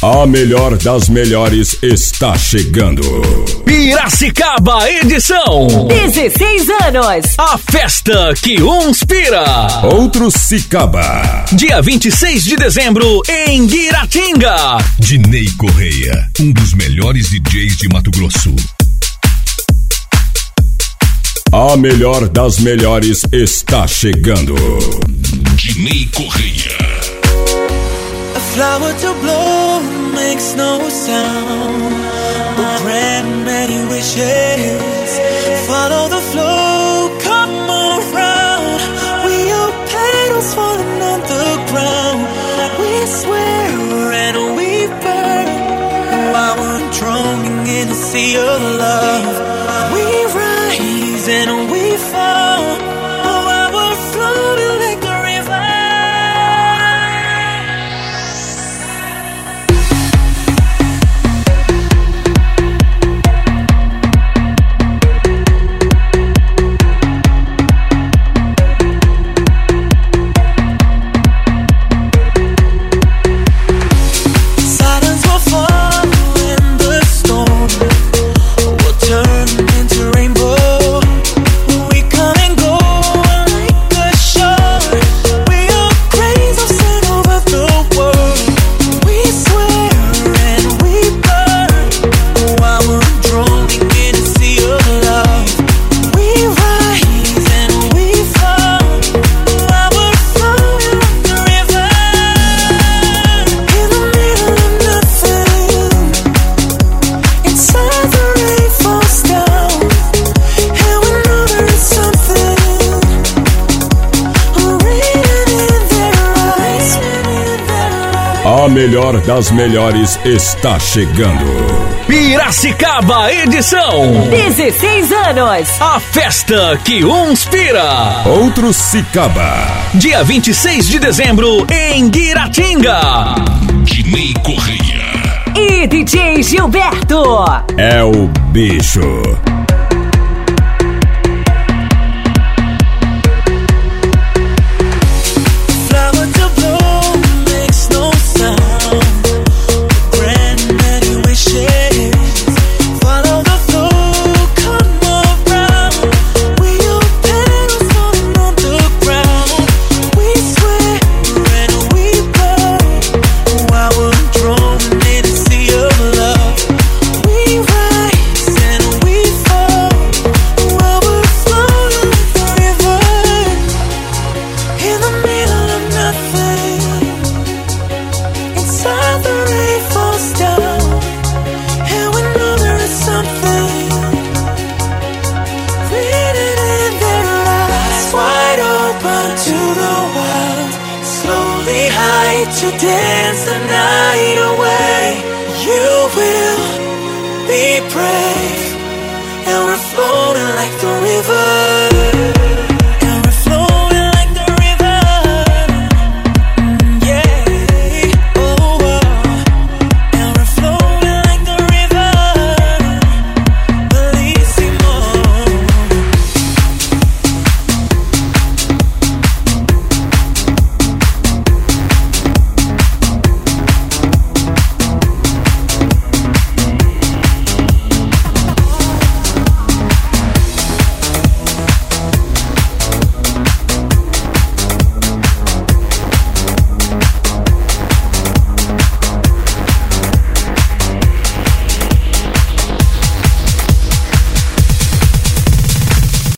A melhor das melhores está chegando. Piracicaba edição 16 anos. A festa que inspira. Outros Cicaba. Dia 26 de dezembro em Guiratinga. Dinei Correia, um dos melhores DJs de Mato Grosso. A melhor das melhores está chegando. Dinei Correia. A flower to blow makes no sound, but grant many wishes. Follow the flow, come around. We are petals falling on the ground. We swear and we burn while we're drowning in a sea of love. We rise and we fall while we're floating like the river. Silence will fall in the storm. We'll turn into rainbow. We come and go like a shore. We are grains of sand over the world. We swear and we burn while we're drowning in a sea of love. We rise and we fall while we're flowing like the river. In the middle of nothing, inside the rain falls down, and we know there is something written in their eyes. A melhor das melhores está chegando. Piracicaba edição 16 anos. A festa que inspira. Outros Cicaba. Dia 26 de dezembro em Guiratinga. Dinei Correia. E DJ Gilberto. É o bicho. Flower to blow makes no sound. Grant many wishes. Follow the flow, come around. We are petals falling on the ground. We swear and we burn while we're drowning in a sea of love. We rise and we fall while we're floating like the river. In the middle of nothing, inside the rain falls down, and we know there is something written in their eyes. Wide open to the wild, slowly hide to dance the night away. You will be brave, and we're floating like the river.